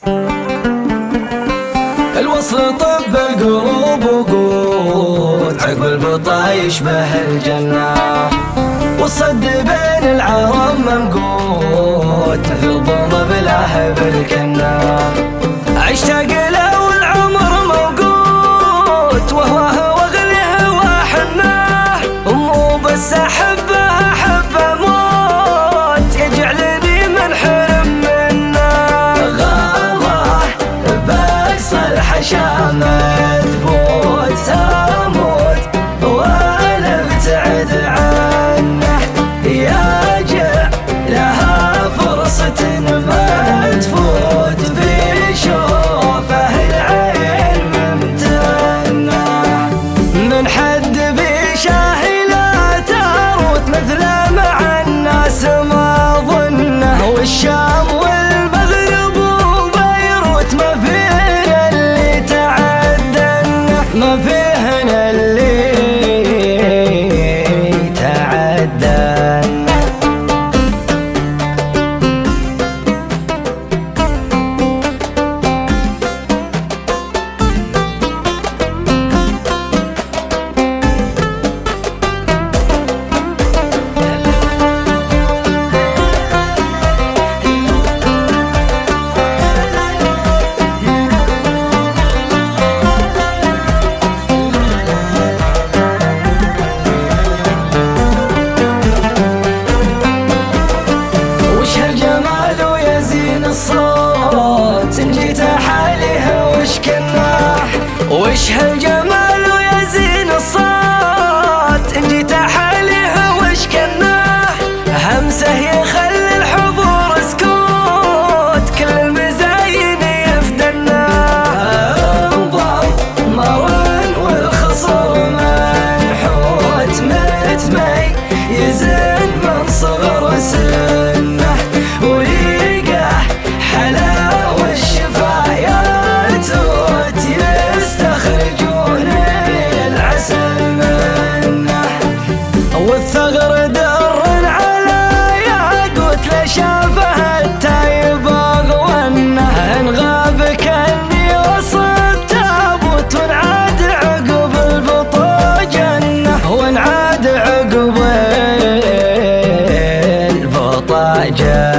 الوصل طب القلوب وقود، عقب البطا يشبه الجنة، والصد بين العرب ممقود، مثل ضرب بلاه بالكنة. اشتاق له والعمر موجود، وهواه واغليه وحناه، مو بس احبه احبه موت، يجعلني منحرم منه. غالله باقصى الحشا مثبوت، اموت ولا ابتعد عنه، ياجع لها فرصة ما تفوت، في شوفه العين ممتنة. من حد بشاهي لا تروت، مثله مع الناس ما ظنه، والشام والمغرب وبيروت، ما فينا اللي تعدنه، ما فينا اللي تعدنه. الصوت إن جيت حاليها وش كناح، وش هالجمال ويزين الصوت إن جيت حاليها وش كناح، همسه يخلي الحضور سكوت، كل المزاين يفدناه. انظر مرن والخصر منحوت، متميز من صغر سنه، وريقه حلاوة الشفايات يستخرجون العسل منه، والثغر در على ياقوت، لشافه التايب اغونه، ان غاب كاني وسط تابوت، ونعاد عقب البطا جنه، ونعاد عقب البطا جنه.